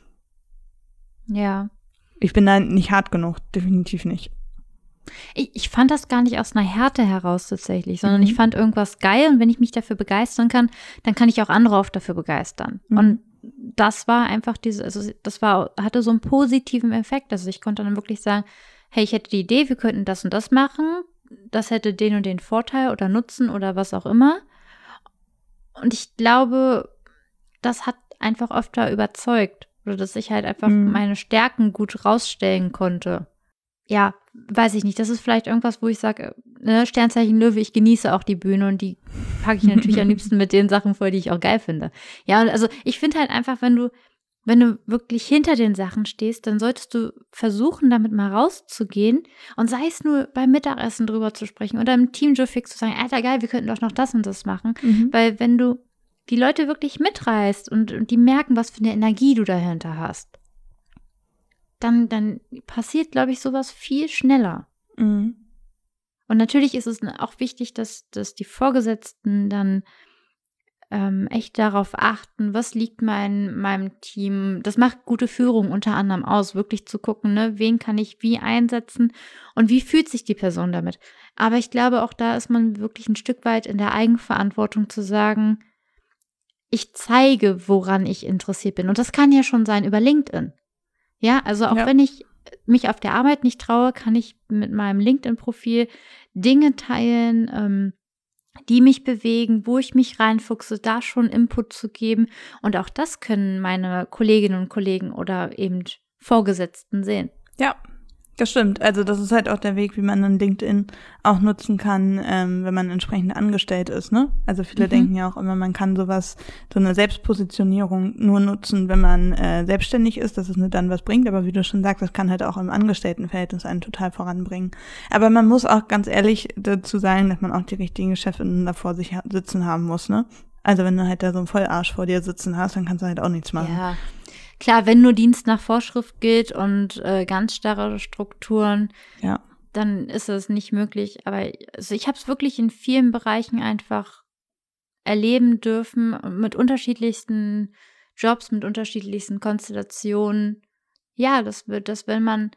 Ja. Ich bin da nicht hart genug, definitiv nicht. Ich, ich fand das gar nicht aus einer Härte heraus tatsächlich, sondern mhm. ich fand irgendwas geil und wenn ich mich dafür begeistern kann, dann kann ich auch andere oft dafür begeistern. Mhm. Und das war einfach diese, also das war, hatte so einen positiven Effekt. Also ich konnte dann wirklich sagen, hey, ich hätte die Idee, wir könnten das und das machen, das hätte den und den Vorteil oder Nutzen oder was auch immer. Und ich glaube, das hat einfach öfter überzeugt. Oder dass ich halt einfach mhm. meine Stärken gut rausstellen konnte. Ja, weiß ich nicht. Das ist vielleicht irgendwas, wo ich sage, ne, Sternzeichen Löwe, ich genieße auch die Bühne und die packe ich natürlich am liebsten mit den Sachen voll, die ich auch geil finde. Ja, also ich finde halt einfach, wenn du, wenn du wirklich hinter den Sachen stehst, dann solltest du versuchen, damit mal rauszugehen und sei es nur beim Mittagessen drüber zu sprechen oder im Team-Joe-Fix zu sagen, Alter, geil, wir könnten doch noch das und das machen. Mhm. Weil wenn du die Leute wirklich mitreißt und, und die merken, was für eine Energie du dahinter hast, dann, dann passiert, glaube ich, sowas viel schneller. Mhm. Und natürlich ist es auch wichtig, dass, dass die Vorgesetzten dann ähm, echt darauf achten, was liegt mein, meinem Team. Das macht gute Führung unter anderem aus, wirklich zu gucken, ne, wen kann ich wie einsetzen und wie fühlt sich die Person damit. Aber ich glaube, auch da ist man wirklich ein Stück weit in der Eigenverantwortung zu sagen, ich zeige, woran ich interessiert bin. Und das kann ja schon sein über LinkedIn. Ja, also auch ja. wenn ich mich auf der Arbeit nicht traue, kann ich mit meinem LinkedIn-Profil Dinge teilen, ähm, die mich bewegen, wo ich mich reinfuchse, da schon Input zu geben. Und auch das können meine Kolleginnen und Kollegen oder eben Vorgesetzten sehen. Ja, Das stimmt. Also das ist halt auch der Weg, wie man dann LinkedIn auch nutzen kann, ähm, wenn man entsprechend angestellt ist, ne? Also viele mhm. denken ja auch immer, man kann sowas, so eine Selbstpositionierung nur nutzen, wenn man äh, selbstständig ist, dass es nur dann was bringt. Aber wie du schon sagst, das kann halt auch im Angestelltenverhältnis einen total voranbringen. Aber man muss auch ganz ehrlich dazu sagen, dass man auch die richtigen Chefinnen da vor sich sitzen haben muss, ne? Also wenn du halt da so einen Vollarsch vor dir sitzen hast, dann kannst du halt auch nichts machen. Ja. Klar, wenn nur Dienst nach Vorschrift gilt und äh, ganz starre Strukturen, ja. dann ist es nicht möglich. Aber also ich habe es wirklich in vielen Bereichen einfach erleben dürfen, mit unterschiedlichsten Jobs, mit unterschiedlichsten Konstellationen. Ja, das wird, dass wenn man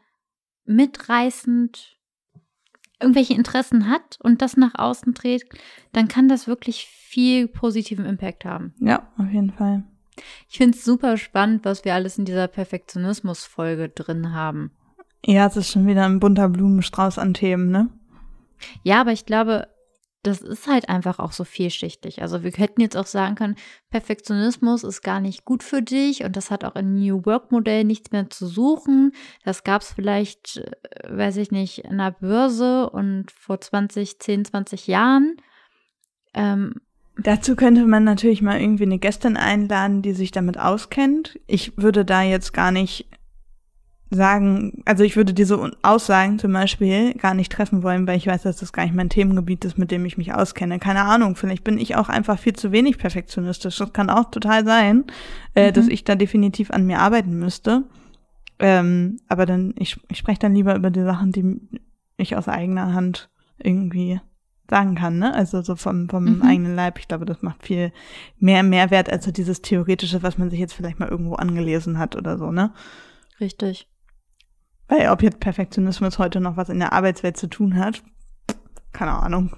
mitreißend irgendwelche Interessen hat und das nach außen trägt, dann kann das wirklich viel positiven Impact haben. Ja, auf jeden Fall. Ich finde es super spannend, was wir alles in dieser Perfektionismus-Folge drin haben. Ja, es ist schon wieder ein bunter Blumenstrauß an Themen, ne? Ja, aber ich glaube, das ist halt einfach auch so vielschichtig. Also wir hätten jetzt auch sagen können, Perfektionismus ist gar nicht gut für dich und das hat auch im New Work-Modell nichts mehr zu suchen. Das gab es vielleicht, weiß ich nicht, in der Börse und vor zwanzig, zehn, zwanzig Jahren. Ähm, Dazu könnte man natürlich mal irgendwie eine Gästin einladen, die sich damit auskennt. Ich würde da jetzt gar nicht sagen, also ich würde diese Aussagen zum Beispiel gar nicht treffen wollen, weil ich weiß, dass das gar nicht mein Themengebiet ist, mit dem ich mich auskenne. Keine Ahnung, vielleicht bin ich auch einfach viel zu wenig perfektionistisch. Das kann auch total sein, äh, mhm. dass ich da definitiv an mir arbeiten müsste. Ähm, aber dann, ich, ich spreche dann lieber über die Sachen, die ich aus eigener Hand irgendwie sagen kann, ne? Also so vom, vom mhm. eigenen Leib. Ich glaube, das macht viel mehr Mehrwert als so dieses Theoretische, was man sich jetzt vielleicht mal irgendwo angelesen hat oder so, ne? Richtig. Weil ob jetzt Perfektionismus heute noch was in der Arbeitswelt zu tun hat, keine Ahnung.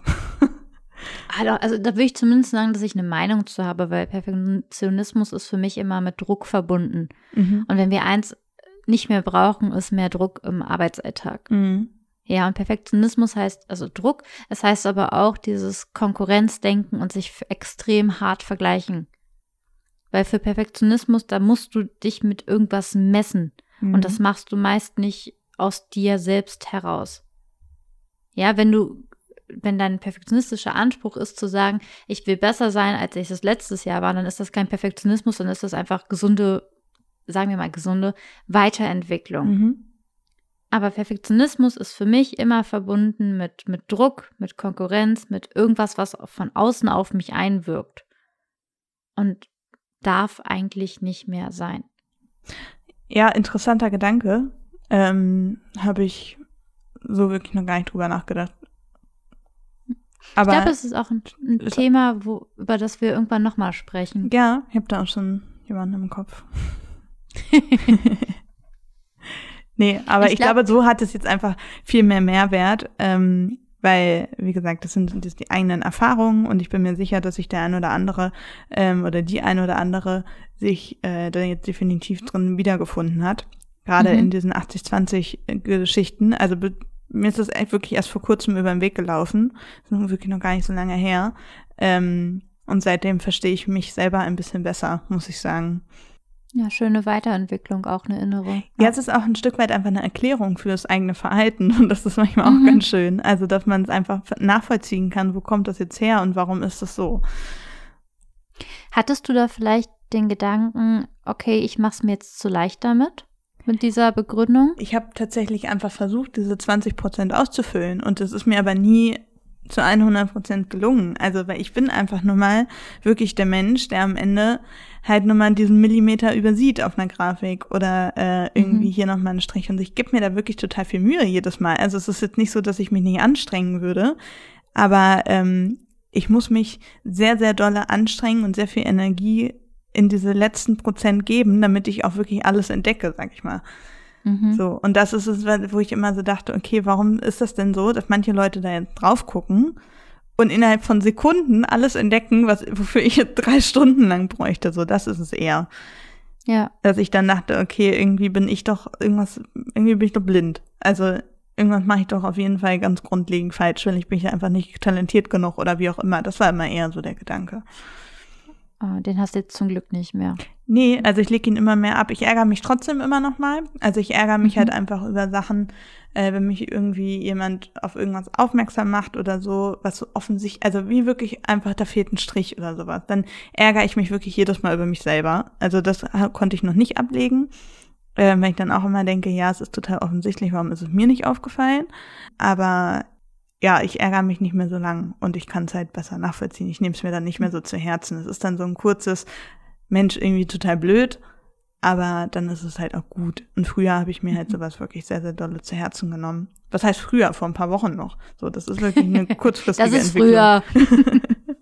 Also, also da würde ich zumindest sagen, dass ich eine Meinung zu habe, weil Perfektionismus ist für mich immer mit Druck verbunden. Mhm. Und wenn wir eins nicht mehr brauchen, ist mehr Druck im Arbeitsalltag. Mhm. Ja, und Perfektionismus heißt also Druck, es heißt aber auch dieses Konkurrenzdenken und sich extrem hart vergleichen. Weil für Perfektionismus, da musst du dich mit irgendwas messen. Mhm. Und das machst du meist nicht aus dir selbst heraus. Ja, wenn du, wenn dein perfektionistischer Anspruch ist zu sagen, ich will besser sein, als ich das letztes Jahr war, dann ist das kein Perfektionismus, dann ist das einfach gesunde, sagen wir mal gesunde Weiterentwicklung. Mhm. Aber Perfektionismus ist für mich immer verbunden mit, mit Druck, mit Konkurrenz, mit irgendwas, was von außen auf mich einwirkt. Und darf eigentlich nicht mehr sein. Ja, interessanter Gedanke. Ähm, habe ich so wirklich noch gar nicht drüber nachgedacht. Aber ich glaube, es ist auch ein, ein Thema, wo, über das wir irgendwann nochmal sprechen. Ja, ich habe da auch schon jemanden im Kopf. Nee, aber ich, ich glaub, glaube, so hat es jetzt einfach viel mehr Mehrwert, ähm, weil, wie gesagt, das sind, das sind die eigenen Erfahrungen und ich bin mir sicher, dass sich der ein oder andere ähm, oder die ein oder andere sich äh, da jetzt definitiv drin wiedergefunden hat. Gerade mhm. in diesen achtzig zwanzig Geschichten. Also be- mir ist das echt wirklich erst vor kurzem über den Weg gelaufen. Das ist wirklich noch gar nicht so lange her. Ähm, und seitdem verstehe ich mich selber ein bisschen besser, muss ich sagen. Ja, schöne Weiterentwicklung, auch eine innere. Ja, es ist auch ein Stück weit einfach eine Erklärung für das eigene Verhalten und das ist manchmal auch mhm. ganz schön. Also, dass man es einfach nachvollziehen kann, wo kommt das jetzt her und warum ist das so. Hattest du da vielleicht den Gedanken, okay, ich mach's mir jetzt zu leicht damit, mit dieser Begründung? Ich habe tatsächlich einfach versucht, diese zwanzig Prozent auszufüllen und das ist mir aber nie zu hundert Prozent gelungen. Also, weil ich bin einfach nur mal wirklich der Mensch, der am Ende halt nur mal diesen Millimeter übersieht auf einer Grafik oder äh, irgendwie mhm. hier nochmal einen Strich. Und ich gebe mir da wirklich total viel Mühe jedes Mal. Also es ist jetzt nicht so, dass ich mich nicht anstrengen würde, aber ähm, ich muss mich sehr, sehr dolle anstrengen und sehr viel Energie in diese letzten Prozent geben, damit ich auch wirklich alles entdecke, sag ich mal. Mhm. So, und das ist es, wo ich immer so dachte, okay, warum ist das denn so, dass manche Leute da jetzt drauf gucken und innerhalb von Sekunden alles entdecken, was wofür ich jetzt drei Stunden lang bräuchte. So, das ist es eher. Ja. Dass ich dann dachte, okay, irgendwie bin ich doch irgendwas, irgendwie bin ich doch blind. Also irgendwas mache ich doch auf jeden Fall ganz grundlegend falsch, weil ich bin ja einfach nicht talentiert genug oder wie auch immer. Das war immer eher so der Gedanke. Oh, den hast du jetzt zum Glück nicht mehr. Nee, also ich lege ihn immer mehr ab. Ich ärgere mich trotzdem immer noch mal. Also ich ärgere mich Mhm. halt einfach über Sachen, äh, wenn mich irgendwie jemand auf irgendwas aufmerksam macht oder so, was so offensichtlich, also wie wirklich einfach, da fehlt ein Strich oder sowas. Dann ärgere ich mich wirklich jedes Mal über mich selber. Also das ha- konnte ich noch nicht ablegen. Äh, wenn ich dann auch immer denke, ja, es ist total offensichtlich, warum ist es mir nicht aufgefallen? Aber ja, ich ärgere mich nicht mehr so lang und ich kann es halt besser nachvollziehen. Ich nehme es mir dann nicht mehr so zu Herzen. Es ist dann so ein kurzes, Mensch, irgendwie total blöd, aber dann ist es halt auch gut. Und früher habe ich mir halt sowas wirklich sehr, sehr dolle zu Herzen genommen. Was heißt früher? Vor ein paar Wochen noch. So, das ist wirklich eine kurzfristige Das ist Entwicklung. früher.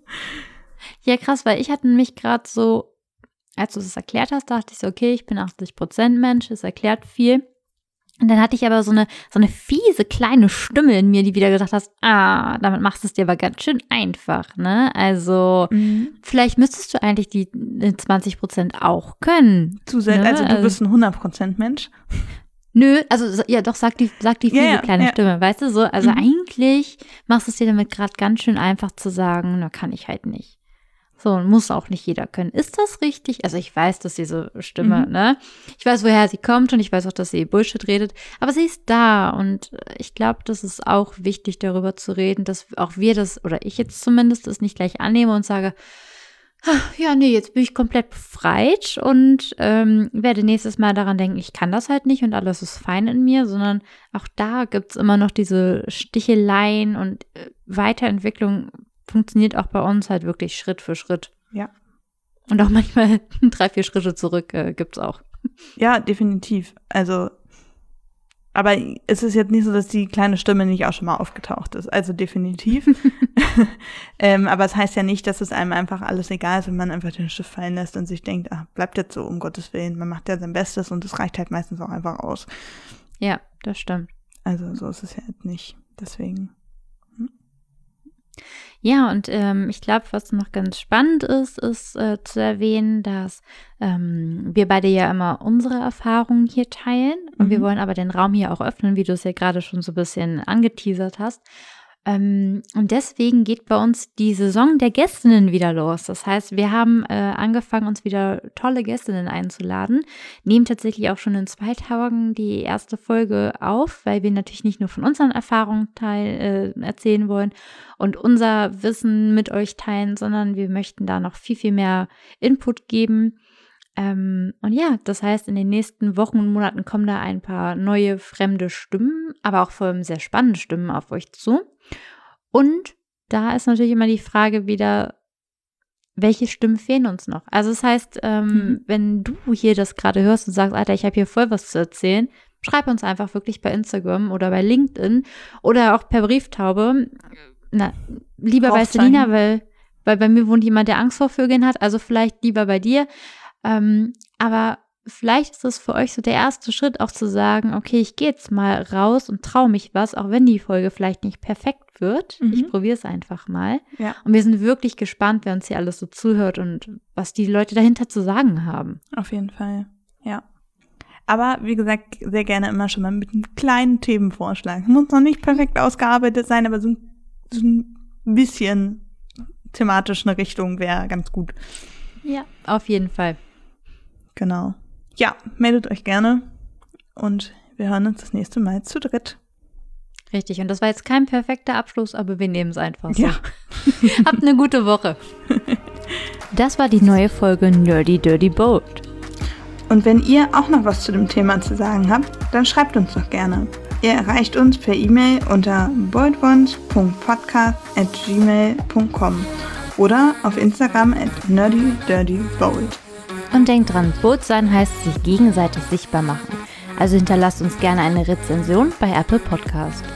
Ja, krass, weil ich hatte mich gerade so, als du es erklärt hast, dachte ich so, okay, ich bin achtzig Prozent Mensch, es erklärt viel. Und dann hatte ich aber so eine, so eine fiese kleine Stimme in mir, die wieder gesagt hat, ah, damit machst du es dir aber ganz schön einfach, ne? Also, Mhm. vielleicht müsstest du eigentlich die zwanzig Prozent auch können. Zu sehr, Ne? also du bist ein hundert Prozent Mensch. Nö, also so- ja, doch, sagt die, sagt die fiese Ja, ja, kleine ja. Stimme, weißt du so? Also Mhm. eigentlich machst du es dir damit gerade ganz schön einfach zu sagen, na, kann ich halt nicht. So, muss auch nicht jeder können. Ist das richtig? Also ich weiß, dass diese Stimme, Mhm. ne? Ich weiß, woher sie kommt und ich weiß auch, dass sie Bullshit redet, aber sie ist da und ich glaube, das ist auch wichtig, darüber zu reden, dass auch wir das, oder ich jetzt zumindest, das nicht gleich annehme und sage, "Ah, ja, nee, jetzt bin ich komplett befreit und ähm, werde nächstes Mal daran denken, ich kann das halt nicht und alles ist fein in mir, sondern auch da gibt's immer noch diese Sticheleien und äh, Weiterentwicklung funktioniert auch bei uns halt wirklich Schritt für Schritt. Ja. Und auch manchmal drei, vier Schritte zurück äh, gibt's auch. Ja, definitiv. Also, aber es ist jetzt nicht so, dass die kleine Stimme nicht auch schon mal aufgetaucht ist. Also definitiv. ähm, aber es heißt ja nicht, dass es einem einfach alles egal ist, wenn man einfach den Stift fallen lässt und sich denkt, ach, bleibt jetzt so, um Gottes Willen. Man macht ja sein Bestes und es reicht halt meistens auch einfach aus. Ja, das stimmt. Also so ist es ja jetzt nicht. Deswegen. Ja, und ähm, ich glaube, was noch ganz spannend ist, ist äh, zu erwähnen, dass ähm, wir beide ja immer unsere Erfahrungen hier teilen. Und Mhm. wir wollen aber den Raum hier auch öffnen, wie du es ja gerade schon so ein bisschen angeteasert hast. Ähm, und deswegen geht bei uns die Saison der Gästinnen wieder los. Das heißt, wir haben äh, angefangen, uns wieder tolle Gästinnen einzuladen, nehmen tatsächlich auch schon in zwei Tagen die erste Folge auf, weil wir natürlich nicht nur von unseren Erfahrungen teil, äh, erzählen wollen und unser Wissen mit euch teilen, sondern wir möchten da noch viel, viel mehr Input geben. Ähm, und ja, das heißt, in den nächsten Wochen und Monaten kommen da ein paar neue, fremde Stimmen, aber auch vor allem sehr spannende Stimmen auf euch zu. Und da ist natürlich immer die Frage wieder, welche Stimmen fehlen uns noch? Also das heißt, ähm, Mhm. wenn du hier das gerade hörst und sagst, Alter, ich habe hier voll was zu erzählen, schreib uns einfach wirklich bei Instagram oder bei LinkedIn oder auch per Brieftaube. Na, lieber bei Rauszeichen. Selina, weil, weil bei mir wohnt jemand, der Angst vor Vögeln hat, also vielleicht lieber bei dir. Ähm, aber vielleicht ist es für euch so der erste Schritt, auch zu sagen, okay, ich gehe jetzt mal raus und traue mich was, auch wenn die Folge vielleicht nicht perfekt wird. Mhm. Ich probiere es einfach mal. Ja. Und wir sind wirklich gespannt, wer uns hier alles so zuhört und was die Leute dahinter zu sagen haben. Auf jeden Fall, ja. Aber wie gesagt, sehr gerne immer schon mal mit einem kleinen Themenvorschlag. Muss noch nicht perfekt ausgearbeitet sein, aber so ein, so ein bisschen thematisch eine Richtung wäre ganz gut. Ja, auf jeden Fall. Genau. Ja, meldet euch gerne und wir hören uns das nächste Mal zu dritt. Richtig. Und das war jetzt kein perfekter Abschluss, aber wir nehmen es einfach so. Ja. Habt eine gute Woche. Das war die neue Folge Nerdy Dirty Bold. Und wenn ihr auch noch was zu dem Thema zu sagen habt, dann schreibt uns doch gerne. Ihr erreicht uns per E-Mail unter boldones punkt podcast at gmail punkt com oder auf Instagram at nerdydirtybold. Und denkt dran, Bold sein heißt sich gegenseitig sichtbar machen. Also hinterlasst uns gerne eine Rezension bei Apple Podcast.